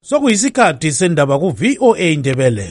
Sokuyisikhathi sendaba ku VOA Indebele.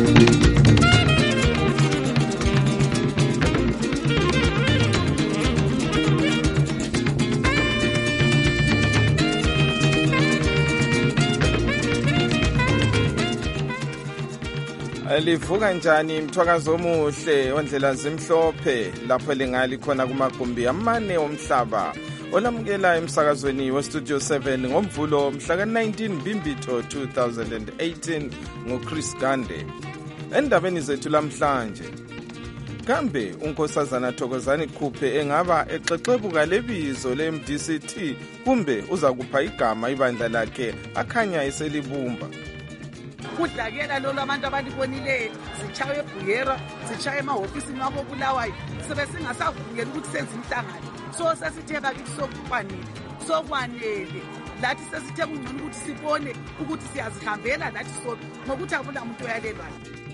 Livuka njani mthwakazo omuhle ondlela zimhlophe lapho lengali khona kumagumbi amane omhlaba olamukela emsakazweni weStudio 7 ngomvulo mhla ka-19 Mbimbitho 2018 nguChris Gande. Endabeni zethu lamhlanje, kambe unkosazana Thokozani Khuphe engaba exexebuka lebizo le-MDCT kumbe uza kupha igama ibandla lakhe akhanya eselibumba? Kudlakela lolu abantu abalibonileyo zitshaye eBuyera zitshaye emahofisini wabo Bulawayo sebesingasavumeli ukuthi senze imhlangano. So sesithe bakithi sokwanele lathi sesithe kungcono ukuthi sibone ukuthi siyazihambela lathi sodwa ngokuthi akula muntu oyalelwayo.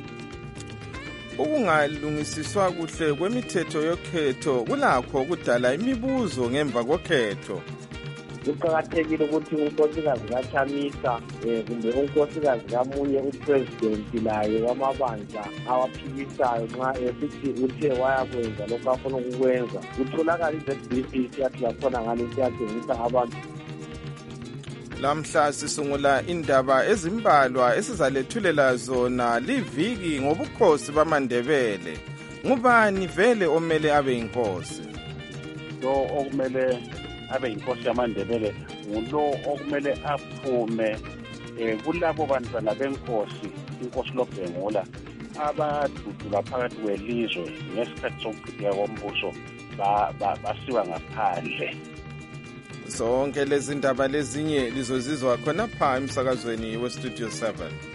Ukungalungisiswa kuhle kwemithetho yokhetho kulakho ukudala imibuzo ngemva kokhetho. Kuqakathekile ukuthi unkosikazi kaChamisa kumbe unkosikazi kamunye upresident laye wamabandla awaphikisayo nxa esithi uthe wayakwenza lokho afuna ukukwenza kutholakala iZBC siyathi lakhona ngale siyatshengisa abantu. Lamhla sisungula indaba ezimbalwa esizalethulela zona liviki ngobukhosi bamaNdebele. Ngubani vele omele abe inkosi? Lo okumele abe inkosi yamaNdebele ngulo okumele aphume kulabo bantwana benkosi, inkosi loBhengula abadudula phakathi kwelizwe ngesikhathi sokuqhubeka kombuso basiwa ngaphandle. Zonke lezi ndaba lezinye lizozizwa khona pha emsakazweni weStudio 7.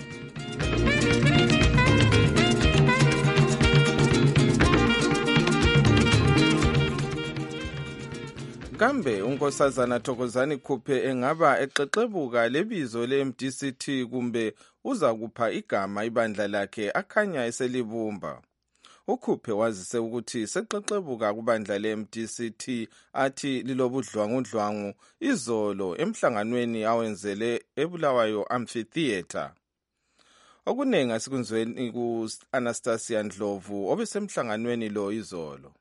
Kambe unkosazana Thokozani Khuphe engaba exexebuka lebizo le-MDCT kumbe uza kupha igama ibandla lakhe akhanya eselibumba? uKhuphe wazise ukuthi sexexebuka kubandla le-MDCT athi lilobudlwangudlwangu izolo emhlanganweni awenzele eBulawayo Amphitheatre. Okunengi asikunzweni ku-Anastasia Ndlovu obesemhlanganweni lo izolo.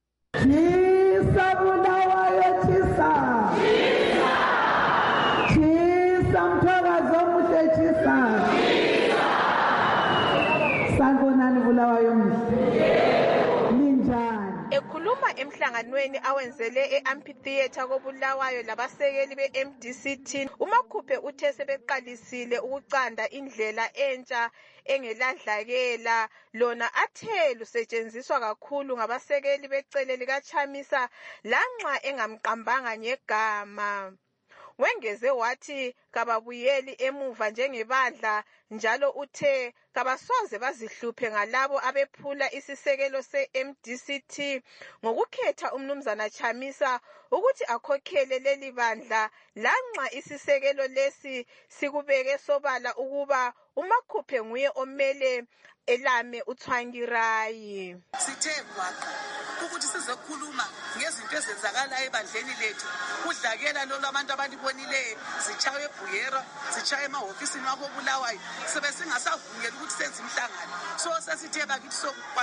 Ekhuluma emhlanganweni awenzele e-Amphitheatre koBulawayo labasekeli be-MDCT, uMakhuphe uthe sebeqalisile ukucanda indlela entsha engeladlakela lona athe lusetshenziswa kakhulu ngabasekeli becele likaChamisa lanxa engamqambanga ngegama. Wengeze wathi kababuyeli emuva njengebandla njalo uthe kabasoze bazihluphe ngalabo abephula isisekelo se-MDCT ngokukhetha umnumzana Chamisa ukuthi akhokhele leli bandla lanxa isisekelo lesi sikubeke sobala ukuba uMakhuphe nguye omele elame uThwangirayi. Sithe kwaqa ukuthi sizokhuluma ngezinto ezenzakala ebandleni lethu kudlakela lolu abantu abalibonileyo zitshaye eBuyera zitshaye emahofisini wabo Bulawayo sebesingasavumeli ukuthi senze imhlangano. So sesithe bakithi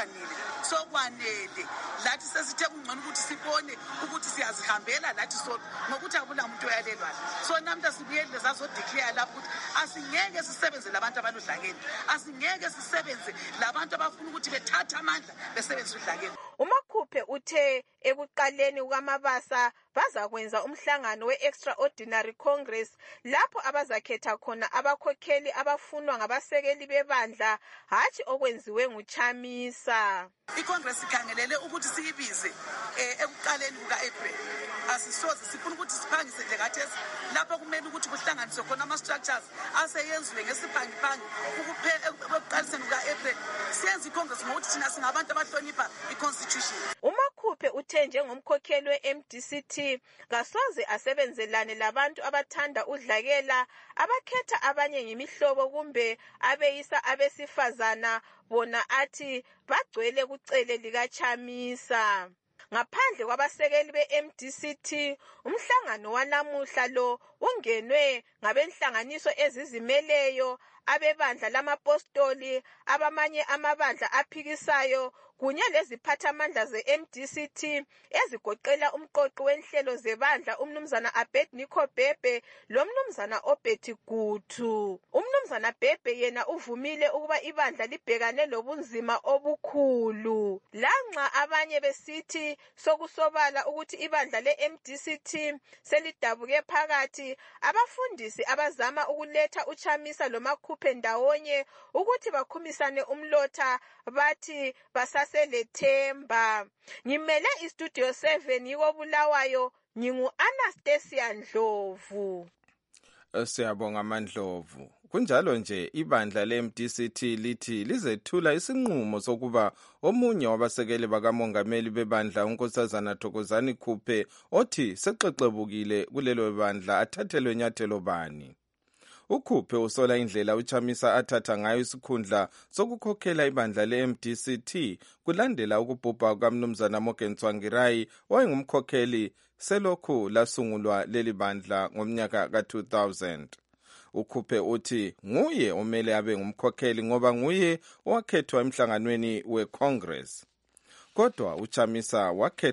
sokwanele lathi sesithe kungcono ukuthi sibone ukuthi siyazihambela lathi sodwa ngokuthi akula muntu oyalelwayo. So namhla sibuyele sazodeclare lapho ukuthi asingeke sisebenze labantu abaludlakela, asingeke sisebenze labantu abafuna ukuthi bethathe amandla besebenze udlakela. uMakhuphe uthe ekuqaleni kukamabasa bazakwenza umhlangano we-Extraordinary Congress lapho abazakhetha khona abakhokheli abafunwa ngabasekeli bebandla hatshi okwenziwe nguChamisa. ICongress ikhangelele ukuthi siyibize ekuqaleni kuka-April. Asisoze sifuna ukuthi siphangise nje kathesi lapho kumele ukuthi kuhlanganiswe khona ama-structures aseyenziwe ngesiphangi ekuqaliseni kuka-April. Siyenza iCongress ngokuthi thina singabantu abahlonipha iConstitution. uMakhuphe uthe njengomkhokheli we-MDCT kasoze asebenzelane labantu abathanda udlakela abakhetha abanye ngemihlobo kumbe abeyisa abesifazana bona athi bagcwele kucele likaChamisa. Ngaphandle kwabasekeli be-MDCT, umhlangano wanamuhla lo ungenwe ngabenhlanganiso ezizimeleyo, abebandla lamapostoli, abamanye amabandla aphikisayo kunye leziphathamandla ze-MDCT ezigoqela umqoqi wenhlelo zebandla umnumzana Abednego Bhebhe lomnumzana Obeti Gutu. Umnumzana Bhebhe yena uvumile ukuba ibandla libhekane lobunzima obukhulu, lanxa abanye besithi sokusobala ukuthi ibandla le-MDCT selidabuke phakathi. Abafundisi abazama ukuletha uChamisa loMakhuphe ndawonye ukuthi bakhumisane umlotha bathi basaselethemba. Ngimele iStudio 7 yiko Bulawayo, ngingu-Anastasia Ndlovu. Siyabonga Mandlovu. Kunjalo nje ibandla le-MDCT lithi lizethula isinqumo sokuba omunye wabasekeli bakamongameli bebandla uNkosazana Thokozani Khuphe othi sexexebukile kulelo bandla athathelwe nyathelo bani. uKhuphe usola indlela uChamisa athatha ngayo isikhundla sokukhokhela ibandla le-MDCT kulandela ukubhubha kukamnumzana Morgan Tsvangirai owayengumkhokheli selokhu lasungulwa leli bandla ngomnyaka ka-2000. uKhuphe uthi nguye omele abe ngumkhokheli ngoba nguye owakhethwa emhlanganweni we-Congress. Kodwa uChamisa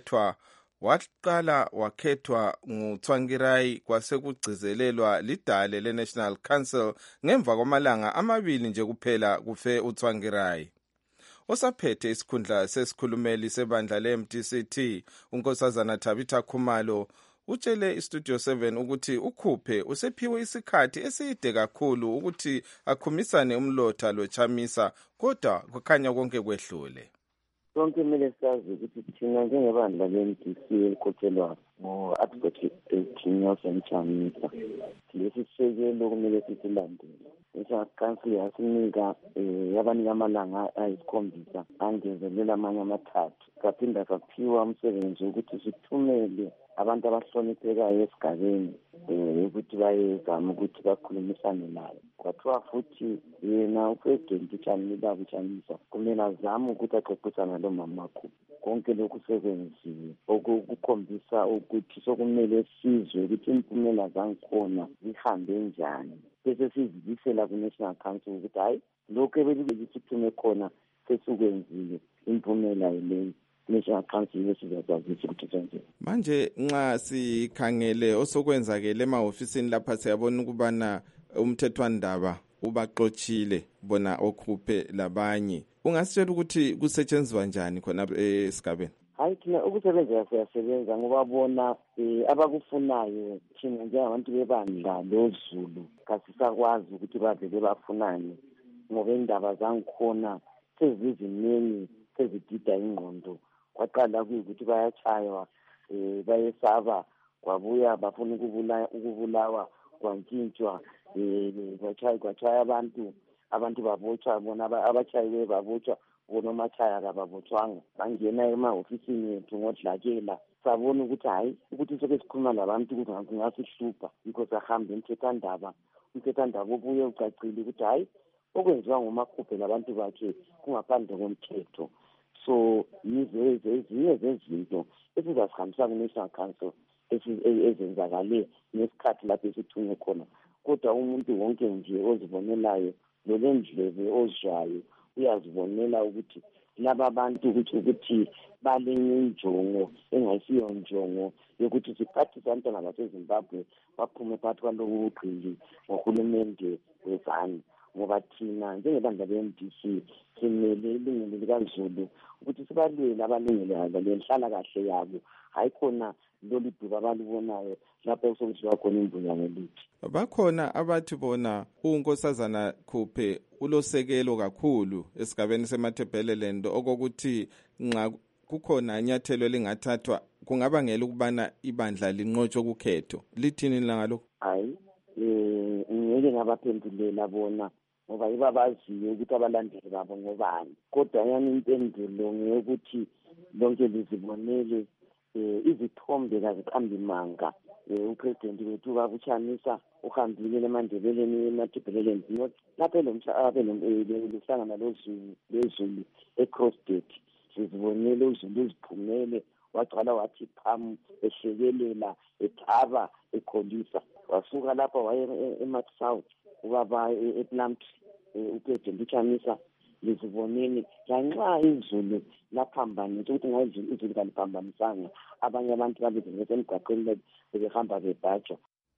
waqala wakhethwa nguTsvangirai kwasekugcizelelwa lidale le-National Council ngemva kwamalanga amabili nje kuphela kufe uTsvangirai. Osaphethe isikhundla sesikhulumeli sebandla le-MDCT uNkosazana Tabitha Khumalo utshele iStudio 7 ukuthi uKhuphe usephiwe isikhathi eside kakhulu ukuthi akhumisane umlotha loChamisa, kodwa kukhanya konke kwehlule. Sonke kumele sazi ukuthi thina njengebandla le-MDC elikhokhelwa ngo-Advocate Nelson Chamisa, lesi sisekelo kumele sisilandele. National Council yasinika yabanika amalanga ayisikhombisa angezelela amanye amathathu. Saphinda saphiwa umsebenzi ukuthi sithumele abantu abahloniphekayo esigabeni ukuthi bayezama ukuthi bakhulumisane naye. Kwathiwa futhi yena uPresident Chamisa kumele azame ukuthi axoxisane lo mama Makhuphe. Konke lokhu sekwenziwe okukhombisa ukuthi sokumele sizwe ukuthi impumela zangikhona zihambe njani. Bese sizibisela ku-National Council ukuthi hayi lokhu ebelibekisithume khona sesikwenzile, impumela yileyo. National Council yesizazazisa ukuthi senze. Manje nxa sikhangele osokwenzakele emahofisini lapha siyabona ukubana umthethwandaba ubaxochile bona oKhuphe labanye. Ungasitshela ukuthi kusetshenzwa njani khona esigabeni? Hayi thina ukusebenza siyasebenza ngoba bona abakufunayo thina njengabantu bebandla loZulu kasisakwazi ukuthi bavele bafunane ngoba indaba zangikhona seziziningi sezidida ingqondo. Kwaqala kuyikuthi bayatshaywa bayesaba, kwabuya bafuna ukubulawa, kwantshintshwa kwatshaya abantu babotshwa, bona abatshayiwe babotshwa, bona omatshaya kababotshwanga. Bangena emahofisini ethu ngodlakela, sabona ukuthi hayi ukuthi soke sikhuluma labantu kungasihlupha, yikho sahamba umthethwandaba ubuye ucacile ukuthi hayi okwenziwa nguMakhuphe labantu bakhe kungaphandle komthetho. So ezinye zezinto esizasihambisa ku-National Council ezenzakale ngesikhathi lapho esithunywe khona. Kodwa umuntu wonke nje ozibonelayo lolendlebe ozwayo uyazibonela ukuthi laba abantu ukuthi balenye injongo engayisiyo njongo yokuthi siphathise abantwana baseZimbabwe baphume phakathi kwalobu bugqili ngohulumende wezani. Ngoba thina njengebandla le-MDC simele ilungelo likaZulu ukuthi sibalwele abalungelo abo lenhlala kahle yabo, hayi khona lolu duba abalibonayo lapho sokuziwa khona imbunyano lithi. Bakhona abathi bona uNkosazana Khuphe ulosekelo kakhulu esigabeni seMatabeleland okokuthi nxa kukhona inyathelo lingathathwa kungabangela ukubana ibandla linqotshwe kukhetho. Lithini ngalokho? Hayi ngeke ngabaphendulela bona ngoba ibabaziyo ukuthi abalandeli babo ngobani. Kodwa yana impendulo ngeyokuthi lonke lizibonele izithombe kaziqambi manga. uPresident wethu babuchamisa uhambile eMandebeleni eMatabeleland lapho lohlangana lozulu eCrossgate sizibonele uZulu uziphumele wagcwala wathi phamu ehlekelela ethaba ekholisa. Wasuka lapha waye eMark South ubaba ePlumtree uPresident uChamisa liziboneni lanxa izulu laphambanisa ukuthi ngayizulu izulu kaliphambanisanga abanye abantu babezengeza emgwaqweni behamba bebhaja.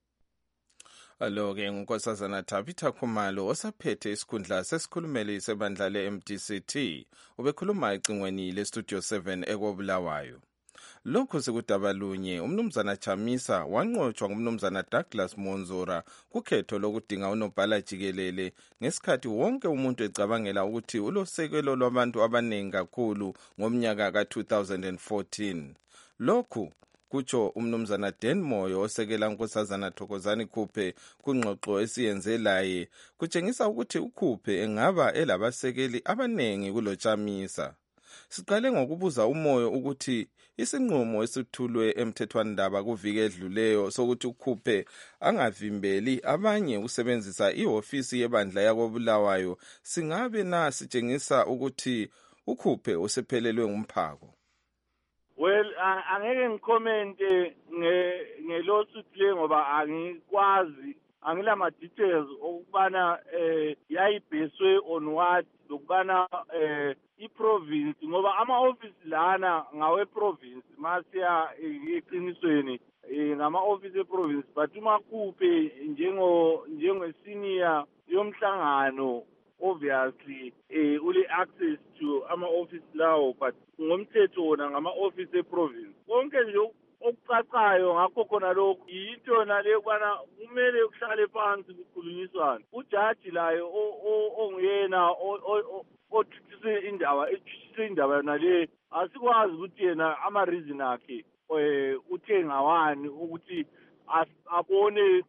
Alo-ke ngunkosazana Tabitha Khumalo osaphethe isikhundla sesikhulumeli sebandla le-MDCT ubekhuluma ecingweni le-Studio 7 ekobulawayo. Lokhu sekudaba lunye umnumzana Chamisa wanqotshwa ngumnumzana Douglas Monzora kukhetho lokudinga unobhala jikelele ngesikhathi wonke umuntu ecabangela ukuthi ulosekelo lwabantu abaningi kakhulu ngomnyaka ka-2014. Lokhu kutsho umnumzana Dan Moyo osekela unkosazana Thokozani Khuphe kungxoxo esiyenze laye kutshengisa ukuthi uKhuphe engaba elabasekeli abanengi kulo Chamisa. Siqale ngokubuza uMoyo ukuthi isinqumo esithulwe emthethwandaba kuviki edluleyo sokuthi uKhuphe angavimbeli abanye usebenzisa ihofisi yebandla yakobulawayo singabe na sitshengisa ukuthi uKhuphe usephelelwe ngumphako. Well, angeke ngikomente ngelawsuit le ngoba angikwazi angilama details okubana yayibheswe on what lokubana iprovince ngoba ama office lana ngawe province masiya eqinisweni ngama office eprovince but uma Khuphe njengo senior yomhlangano obviously ule access to ama office lawo but ngomthetho wona ngama office eprovince konke nje okucacayo ngakho khona lokho into nale kwana kumele ukuhlale phansi kukhulunyiswana ujaji layo onguyena othuthise indaba nale asikwazi ukuthi yena ama reason akhe uthe ngawani ukuthi abone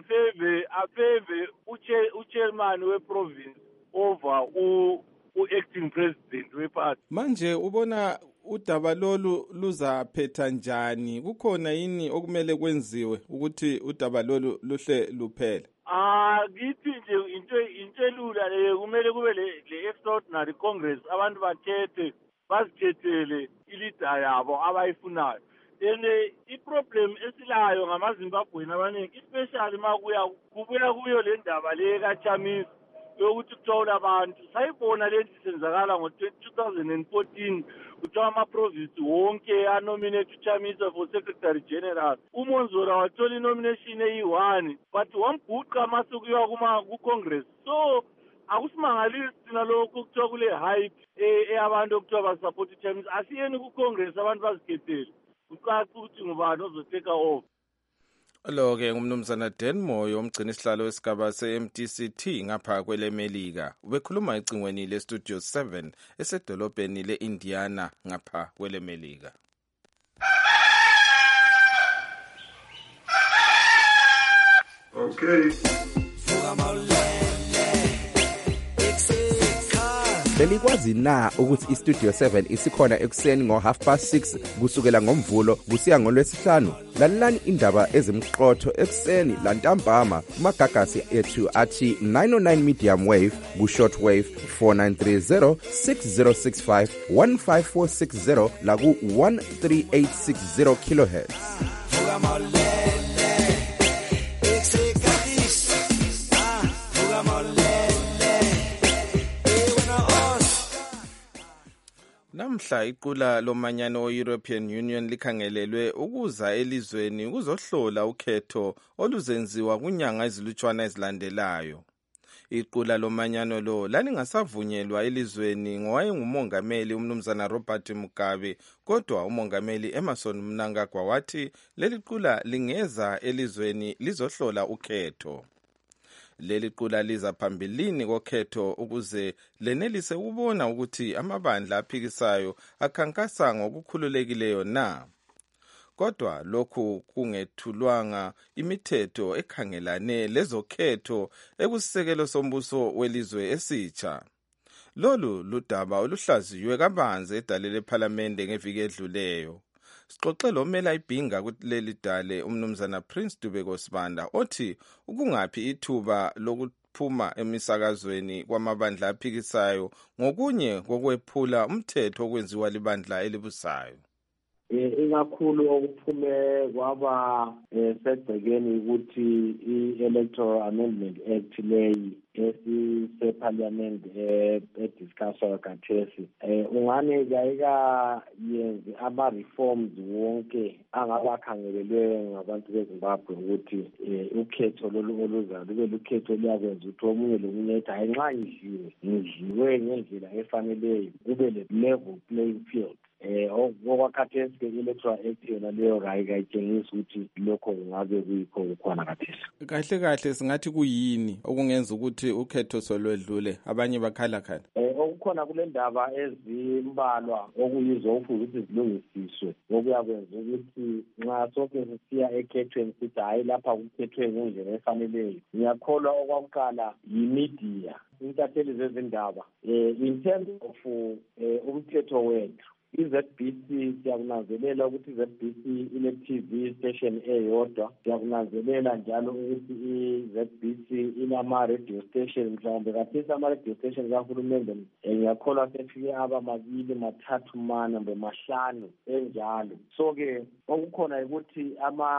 afeve uchairman weprovince over u-acting president weparty. Manje ubona udaba lolu luzaphetha njani? Kukhona yini okumele kwenziwe ukuthi udaba lolu luhle luphele? Ngithi nje into elula le kumele kube le extraordinary congress abantu bazikhethele ilida yabo abayifunayo. Then iproblem esilayo ngamaZimbabwean abaningi especially kubuya kuyo le ndaba le kaChamisa yokuthi kuthola abantu sayibona lento isenzakala ngo-2014 kuthiwa ama-province wonke anominate uChamisa for secretary general. uMonzora wathola inomination eyi-1 but wambhuqa mase kuyiwa ku-congress. So akusimangalisi thina lokhu kuthiwa kule hype eyabantu okuthiwa basupport uChamisa. Asiyeni ku-congress abantu bazikhethele ucaca ukuthi ngubani ozoteka off. Lo-ke ngumnumzana Dan Moyo umgcini isihlalo wesigaba se-MDCT ngapha kwelemelika ubekhuluma ecingweni le-Studio 7 esedolobheni le-Indiana ngapha kwelemelika. Okay. Belikwazi na ukuthi iStudio 7 isikhona ekuseni ngo6:30 kusukela ngomvulo kusiya ngolwesihlanu? Lalelani indaba ezimqotho ekuseni lantambama kumagagasi ethu athi 909 medium wave ku-short wave 4930 6065 15460 la ku-13860 kilohertz. Namhla iqula lomanyano we-European Union likhangelelwe ukuza elizweni ukuzohlola ukhetho oluzenziwa kunyanga ezilutshwana ezilandelayo. Iqula lomanyano lo lalingasavunyelwa elizweni ngowayengumongameli umnumzana Robert Mugabe, kodwa umongameli Emmerson Mnangagwa wathi leli qula lingeza elizweni lizohlola ukhetho. Leli qula liza phambilini kokhetho ukuze lenelise ukubona ukuthi amabandla aphikisayo akhankasa ngokukhululekileyo na. Kodwa lokhu kungethulwanga imithetho ekhangelane lezokhetho ekusisekelo sombuso welizwe esitsha. Lolu ludaba oluhlaziywe kabanzi edale lephalamende ngeviki edluleyo. Sixoxele omela ibhinga kuleli dale umnumzana Prince Dubeko Sibanda othi ukungaphi ithuba lokuphuma emisakazweni kwamabandla aphikisayo ngokunye kokwephula umthetho okwenziwa libandla elibusayo. ikakhulu okuphume kwaba segcekeni ukuthi i-Electoral Amendment Act leyi esisepharliament ediscusswa khathesi ungane kayikayenzi ama-reforms wonke angabakhangelelwe ngabantu beZimbabwe ukuthi ukhetho lolu oluzayo lube lukhetho luyakwenza ukuthi omunye lomunye ethi hayi nxa ngidliwe ngendlela efaneleyo kube le-level playing field. Okwakhathesi-ke i-Electoral Act yona leyo kayitshengisi ukuthi lokho kungabe kuyikho kukhona khathesi. Kahle kahle singathi kuyini okungenza ukuthi ukhetho solwedlule abanye bakhala. Okukhona kule ndaba ezimbalwa okuyizo okufuze ukuthi zilungisiswe okuyakwenza ukuthi nxa sonke sisiya ekhethweni sithi hayi lapha kukhethwe ngendlela efaneleyo. Ngiyakholwa okwakuqala yi-media, intatheli zezindaba in terms of umthetho wethu. I-ZBC siyakunanzelela ukuthi i-ZBC ine-TV station eyodwa. Siyakunanzelela njalo ukuthi i-ZBC inama-radio station mhlawumbe kathesi ama-radio station kahulumende ngiyakholwa sefike aba 2, 3, 4, 5 enjalo. So-ke okukhona ukuthi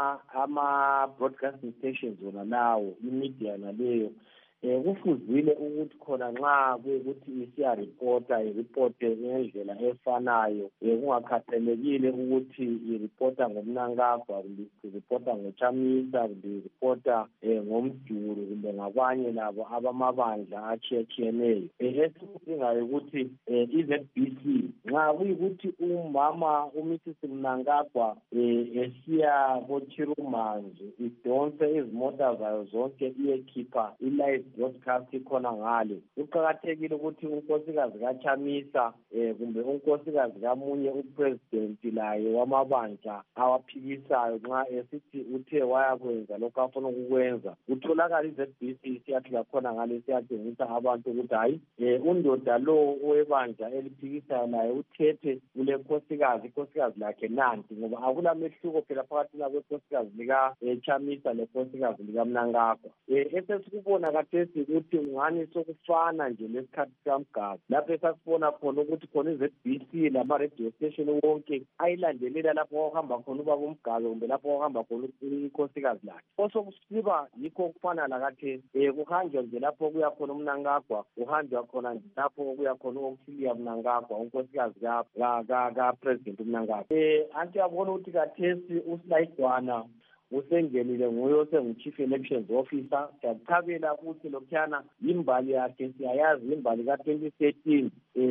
ama-broadcasting stations wona lawo i-media naleyo kufuzile ukuthi khona nxa kuyikuthi isiyaripota iripote ngendlela efanayo kungakhathalekile ukuthi iripota ngomnankagwa kumbe iripota ngochamisa kumbe iripota ngomduru kumbe ngabanye labo abamabandla atshiyatshiyeneyo. Esikudingayo ukuthi i-ZBC nxa kuyikuthi umama uMrs Mnangagwa esiya koChirumanzi idonse izimota zayo zonke iyekhipha i-live broadcast ikhona ngale. Kuqakathekile ukuthi unkosikazi kaChamisa kumbe unkosikazi kamunye upresident laye wamabandla awaphikisayo nxa esithi uthe wayakwenza lokho afuna ukukwenza utholakala i-ZBC siyathi lakhona ngale siyatshengisa abantu ukuthi hayi undoda lo owebandla eliphikisayo naye uthethe kule nkosikazi lakhe nanti ngoba akulamehluko phela phakathi kwenkosikazi lika-Chamisa lenkosikazi likaMnangagwa. Esesikubona kathesi ukuthi ungani sokufana nje lesikhathi sikaMgaba lapho esasibona khona ukuthi khona i-ZBC lama-radio station wonke ayilandelela lapho okuhamba khona ubaba uMgabe kumbe lapho okuhamba khona inkosikazi lakhe. Osokusiba yikho okufana lakathesi kuhanjwa nje lapho kuya khona uMnangagwa kuhanjwa khona nje lapho kuya khona uOksilia Mnangagwa unkosikazi ka-president uMnangagwa. Anti yabona ukuthi kathesi uSilayidwana usengenile nguye osengu-Chief Elections Officer. Siyakuthabela ukuthi lokhuyana imbali yakhe siyayazi imbali ka-2013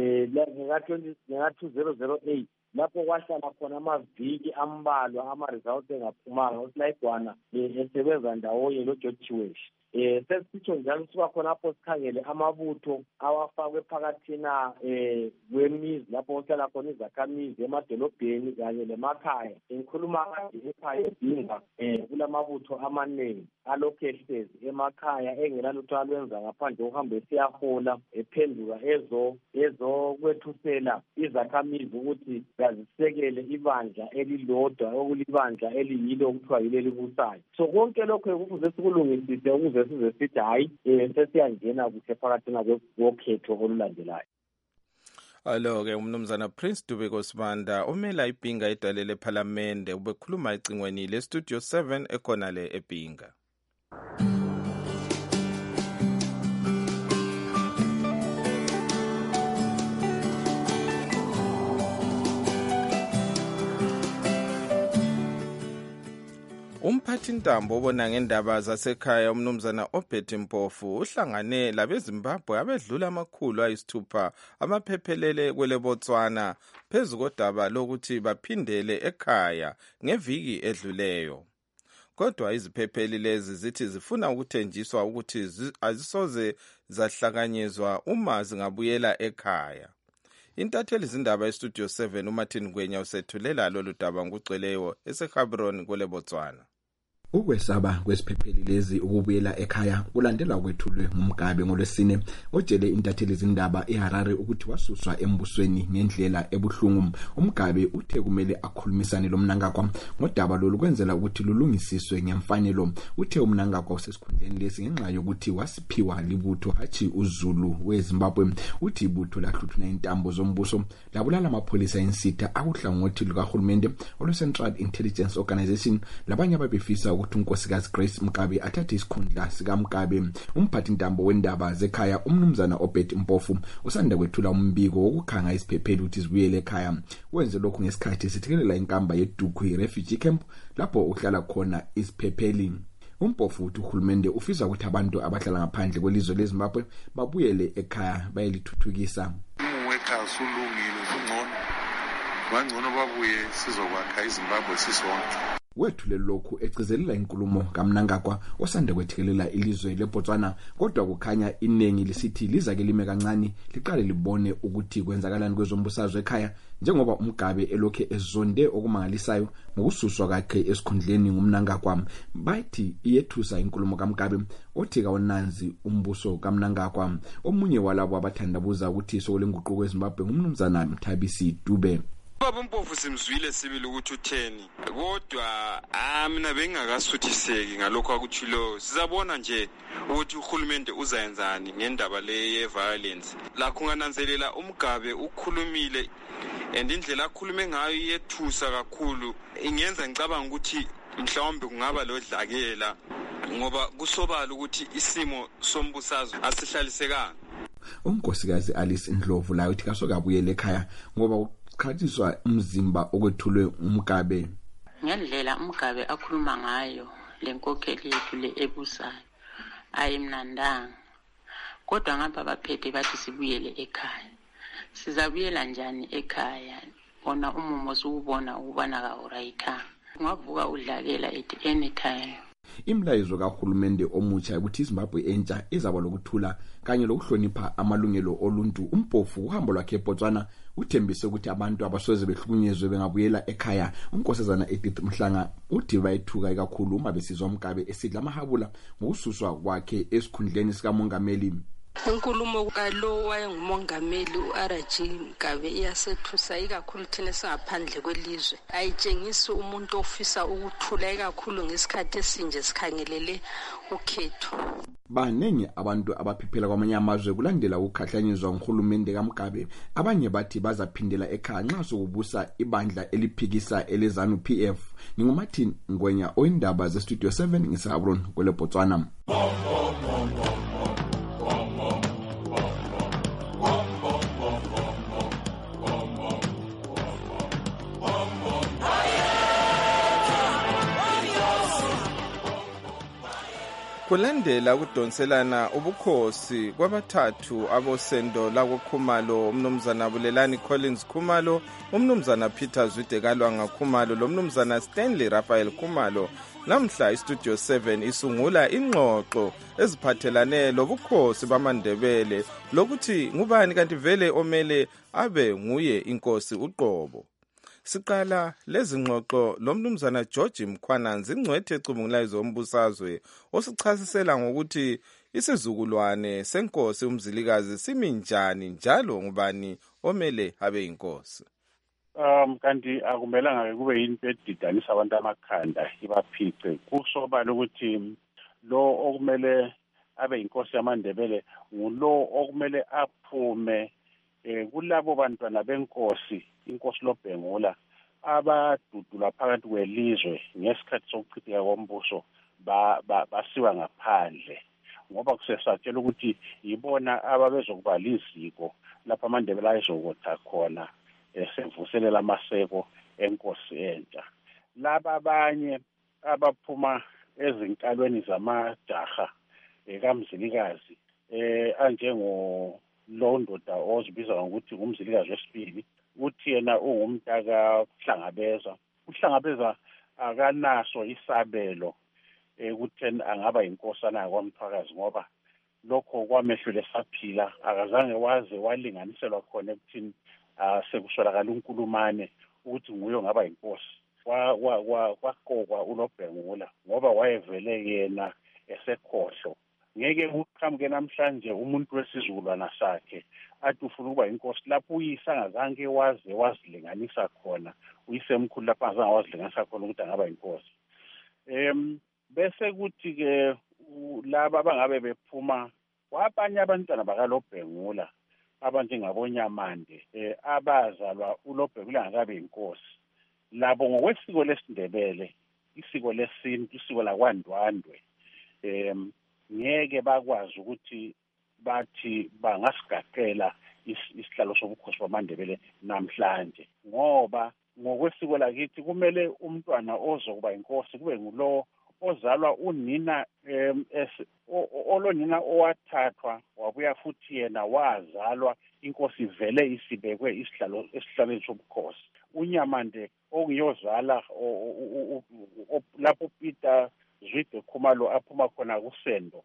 ngeka-2008 lapho kwahlala khona amaviki ambalwa ama-results engaphumanga uSilayidwana esebenza ndawonye loGeorge Chiweshi. Sesitsho njalo suka khona lapho sikhangele amabutho awafakwe phakathina kwemizi lapho kuhlala khona izakhamizi emadolobheni kanye lemakhaya. Ngikhuluma ekhaya edinga kulamabutho amaningi alokhu ehlezi emakhaya engelalutho alwenza ngaphandle kokuhamba esiyahola ephenduka ezokwethusela izakhamizi ukuthi kazisekele ibandla elilodwa okulibandla eliyilo okuthiwa yilo elibusayo. So konke lokho kufuze sikulungisise ukuze size sithi hayi sesiyangena kuhle phakathina kokhetho olulandelayo. Alo-ke umnumzana Prince Dube Sibanda umela iBhinga idalele ePhalamende ubekhuluma ecingweni leStudio 7 ekhona le eBhinga. Umphathintambo obona ngendaba zasekhaya umnumzana Obert Mpofu uhlangane labeZimbabwe abedlula 600 abaphephelele kwele Botswana phezu kodaba lokuthi baphindele ekhaya ngeviki edluleyo. Kodwa iziphepheli lezi zithi zifuna ukuthenjiswa ukuthi azisoze zahlakanyezwa uma zingabuyela ekhaya. Intatheli zindaba eStudio 7 uMartin Ngwenya usethulela lolu daba nguCeleyo eseGaborone kwele Botswana. Ukwesaba kwesiphepheli lezi ukubuyela ekhaya kulandela kwethulwe ngumgabe ngolwesine otshele intatheli izindaba eHarare ukuthi wasuswa embusweni ngendlela ebuhlungu. Umgabe uthe kumele akhulumisane lomnangagwa ngodaba lolu kwenzela ukuthi lulungisiswe ngemfanelo. Uthe umnangagwa usesikhundleni lesi ngenxa yokuthi wasiphiwa libutho hathi uZulu weZimbabwe. Uthi ibutho lahluthuna intambo zombuso labulala amapholisa ensitha akuhlangothi lukahulumende olu-Central Intelligence Organization labanye ababefisa ukuthi unkosikazi Grace Mkabi athathe isikhundla sika Mkabi. Umphathi intambo wendaba zekhaya umnumzana Obed Mpofu usanda kwethula umbiko wokukhanga isiphepheli ukuthi zibuyele ekhaya. Wenze lokhu ngesikhathi sithekelela inkamba yeDukhu refugee camp lapho uhlala khona isiphepheli. Umpofu uthi uhulumende ufisa ukuthi abantu abahlala ngaphandle kwelizwe leZimbabwe babuyele ekhaya bayelithuthukisa. Umweka sulungile ngcono babuye sizokwakha iZimbabwe sisonke. Wethule lokhu egcizelela inkulumo kaMnangagwa osanda kwethekelela ilizwe leBotswana kodwa kukhanya inengi lisithi lizake lime kancane liqale libone ukuthi kwenzakalani kwezombusazwe ekhaya njengoba umgabe elokhe ezonde okumangalisayo ngokususwa kwakhe esikhundleni ngumnangagwa. Bathi iyethusa inkulumo kaMgabe othi kawonanzi umbuso kaMnangagwa. Omunye walabo abathandabuza ukuthi sokulenguquko eZimbabwe ngumnumzana Mthabisi Dube. Baba Mpofu simzwile sibili ukuthi utheni kodwa mina bengakasuthiseki ngalokho akuthilo. Sizabona nje ukuthi uhulumende uzayenzani ngendaba le ye-violence. La kungananzelela umgabe ukhulumile and indlela akhulume ngayo yethusa kakhulu ingenza ngicabanga ukuthi mhlawumbe kungaba lodlakela ngoba kusobala ukuthi isimo sombusazwe asihlalisekanga. Unkosikazi Alice Ndlovu layo uthi kasokabuyele ekhaya ngoba ukhathiswa umzimba okwethulwe umgabe. Ngendlela umgabe akhuluma ngayo lenkokheli yethu le ebusayo ayimnandanga kodwa ngapha baphethe bathi sibuyele ekhaya. Sizabuyela njani ekhaya bona umumo siwubona ukubana kaorayithanga ungavuka udlakela at any time. Imlayizo kahulumende omutsha ukuthi iZimbabwe entsha izaba lokuthula kanye lokuhlonipha amalungelo oluntu. Umpofu uhambo lwakhe eBotswana uthembise ukuthi abantu abasoze behlukunyezwe bengabuyela ekhaya. Unkosazana Edith Mhlanga uthi bayithuka kakhulu uma besizwa umgabe esidla amahabula ngokususwa kwakhe esikhundleni sika mongameli. Inkulumo kalo wayengumongameli uRG Mgabe iyasethusa ikakhulu thina singaphandle kwelizwe. Ayitshengisi umuntu ofisa ukuthula ikakhulu ngesikhathi esinje sikhangelele ukhetho. Banengi abantu abaphiphela kwamanye amazwe kulandela ukukhahlanyezwa nguhulumende kaMgabe. Abanye bathi bazaphindela ekhaya nxa sokubusa ibandla eliphikisa eleZANU PF. Ningumathi Ngwenya oyindaba zeStudio 7 ngisaBron kwele Botswana. Kulandela ukudonselana ubukhosi kwabathathu abosendo lakoKhumalo umnumzana Bulelani Collins Khumalo, umnumzana Peter Zwidekalwanga Khumalo lomnumzana Stanley Raphael Khumalo. Namhla iStudio 7 isungula ingxoxo eziphathelane lobukhosi bamaNdebele lokuthi ngubani kanti vele omele abe nguye inkosi uqobo. Siqala lezi ngxoxo lomnumzana George Mkhwananzi ingcwethe ecubungulayo zombusazwe osichasisela ngokuthi isizukulwane senkosi umzilikazi simi njani njalo ngubani omele abe inkosi. Kanti akumelanga kube yinto edidanisa abantu amakhanda ibaphice kusobala ukuthi lo okumele abe inkosi yamaNdebele ngulo okumele aphume kulabo bantwana benkosi inkosi loBhengula abadudula phakathi kwelizwe ngesikhathi sokuchitheka kombuso basiwa ngaphandle ngoba kusesatshela ukuthi yibona ababezokuba liziko lapha amaNdebele ayezokotha khona sevuselela amaseko enkosi entsha. Laba abanye abaphuma ezinkalweni zamajaha kaMzilikazi anjengo londoda ozibiza ngokuthi ngumzilikazi wesibili uthi yena ungumntaka Hlangabeza. uHlangabeza akanaso isabelo ekutheni angaba inkosana kwaMthwakazi ngoba lokho kwamehlule saphila akazange waze walinganiselwa khona ekuthini sekuswelakala uNkulumane ukuthi nguye ongaba inkosi. kwaqokwa uLobhengula ngoba wayevele yena esekhohlo. Ngeke kuqhamuke namhlanje umuntu wesizukulwana sakhe athi ufuna ukuba inkosi lapho uyise angazange wazilinganisa khona, uyisemkhulu lapho angazange wazilinganisa khona ukuthi angaba inkosi. Bese kuthi ke laba bangabe bephuma kwabanye abantwana bakaLobhengula abanjengabonyamande abazalwa uLobhengula angakabe inkosi. Labo ngokwesiko lesiNdebele, isiko lesintu, isiko lakwaNdwandwe, ngeke bakwazi ukuthi bathi bangasigaxela isihlalo sobukhosi bamaNdebele namhlanje, ngoba ngokwesiko lakithi kumele umntwana ozokuba inkosi kube ngulo ozalwa unina olonina owathathwa wabuya futhi yena wazalwa inkosi vele isibekwe esihlalweni sobukhosi. Unyamande okuyozala lapho uPeter Zwide Khumalo aphuma khona kusendo,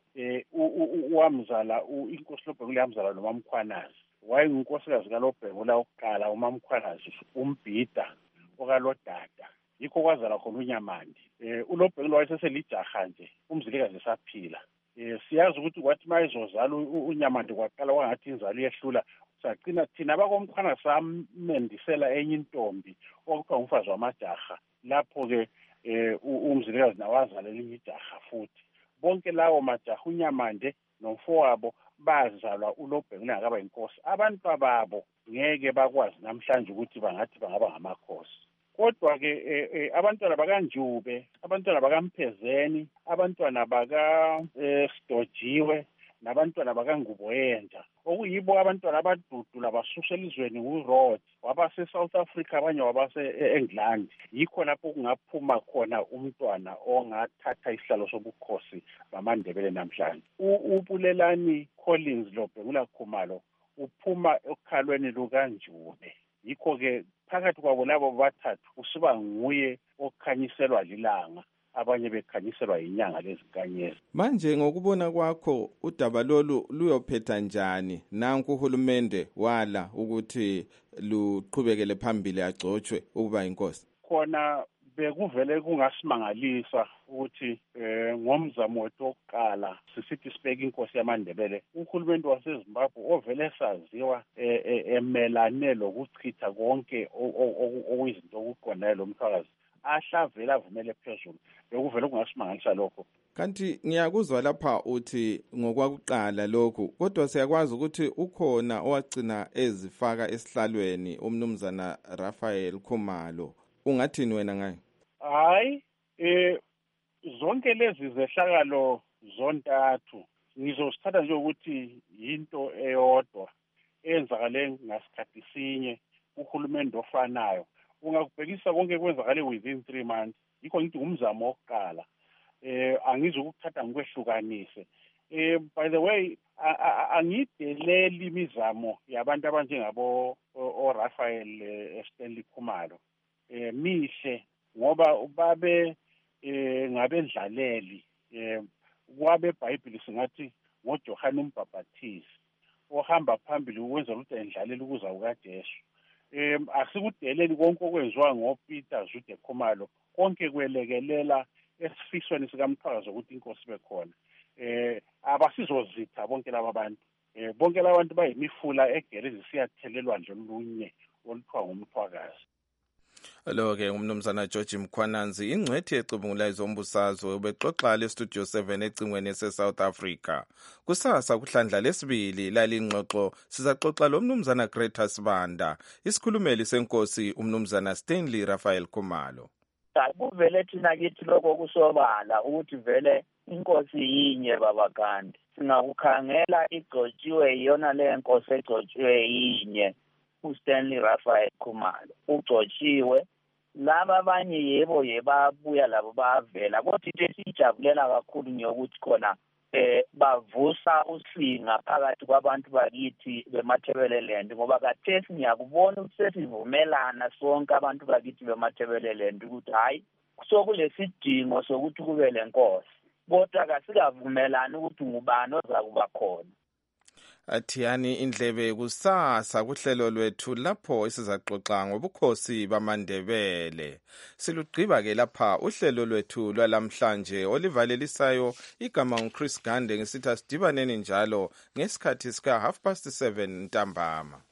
wamzala inkosi Lobhengula yamzala noMamkhwanazi. Wayengunkosikazi kaLobhengula oqala uMamkhwanazi uMbhida okaLodada, yikho kwazala khona uNyamande. uLobhengula wayeseselijaha nje, umzilikazi esaphila. Siyazi ukuthi kwathi mayezozala uNyamande kwaqala wangathi inzalo yehlula, sagcina thina bakomkhwana samendisela enye intombi okuthiwa ngumfazi wamajaha. Lapho ke umzilikazi nawazala elinye ijaha futhi. Bonke lawo majaha uNyamande nomfowabo bazalwa uLobhengula ngaba inkosi. Abantu babo ngeke bakwazi namhlanje ukuthi bangathi bangaba ngamakhosi. Kodwa ke abantwana bakaNjube, abantwana bakaMphezeni, abantwana bakaSidojiwe nabantwana bakaNguboyenja, okuyibo abantwana abadudula basusha elizweni uRhodes wabase South Africa, abanye wabase eEngland. Yikho lapho kungaphuma khona umntwana ongathatha isihlalo sobukhosi bamaNdebele namhlanje. uBulelani Collins Lobhengula Khumalo uphuma ekhalweni lukaNjube. Yikho ke phakathi kwabo labo bathathu kusuba nguye okhanyiselwa lilanga, abanye bekhanyiselwa inyanga lezinkanyezi. Manje ngokubona kwakho udaba lolu luyophetha njani? Nanku uhulumende wala ukuthi luqhubekele phambili agcotshwe ukuba inkosi. Khona bekuvele kungasimangalisa ukuthi ngomzamo wethu wokuqala sisithi sibeke inkosi yamaNdebele, uhulumende waseZimbabwe ovele saziwa emelane lokuchitha konke okuyizinto okuqondayo lo mthwakazi ahlavela avumele phezulu. Bekuvele kungasimangalisa lokho. Kanti ngiyakuzwa lapha uthi ngokwakuqala lokhu, kodwa siyakwazi ukuthi ukhona owagcina ezifaka esihlalweni, umnumzana Raphael Khumalo. Ungathini wena ngaye? Hayi, zonke lezi zehlakalo zontathu ngizosithatha nje ukuthi into eyodwa enzakale ngasikhathi sinye, uhulumende ofanayo. Ungakubhekisa konke kwenzakale within 3 months. Yikho ngithi umzamo wokuqala. Angizokuthatha ngikwehlukanise. By the way, angideleli imizamo yabantu abanjengabo Raphael Stanley Khumalo. Mihle ngoba babe ngabendlaleli, kwabe eBhayibheli singathi ngoJohane uMbhaphathizi ohamba phambili ukwenza ukuthi endlaleli ukuza kukaJesu. Asikudeleli konke okwenziwa ngoPeter Zwide Khumalo, konke kwelekelela esifisweni sikaMthwakazi ukuthi inkosi bekhona. Abasizozitha bonke laba bantu. Bonke laba bantu bayimifula egerezi siyathelelwa nje olunye oluthiwa ngumthwakazi. Lo-ke umnumzana George Mkhwananzi, ingcwethi ecubungulayo zombusazwe, ubexoxa leStudio 7 ecingweni ese-South Africa. Kusasa kuhlandla lesibili lalingxoxo sizaxoxa lo mnumzana Greta Sibanda, isikhulumeli senkosi umnumzana Stanley Raphael Khumalo. Kuvele thina kithi lokho kusobala ukuthi vele inkosi yinye babagandi. Singakukhangela igcotshiwe iyona le nkosi egcotshiwe yinye, uStanley Raphael Khumalo ugcotshiwe. Laba abanye yebo yebabuya labo bavela, kodwa into esijabulela kakhulu nyokuthi khona bavusa usinga phakathi kwabantu bakithi beMathebeleland, ngoba kathesi ngiyakubona ukuthi sesivumelana sonke abantu bakithi beMathebeleland ukuthi hayi sokulesidingo sokuthi kube lenkosi, kodwa kasikavumelani ukuthi ngubani oza kuba khona. Athiyani indlebe kusasa kuhlelo lwethu lapho sizaxoxa ngobukhosi bamaNdebele. Silugqiba ke lapha uhlelo lwethu lwalamhlanje olivalelisayo igama nguChris Gande ngesithi asidibaneni njalo ngesikhathi sika 7:30 ntambama.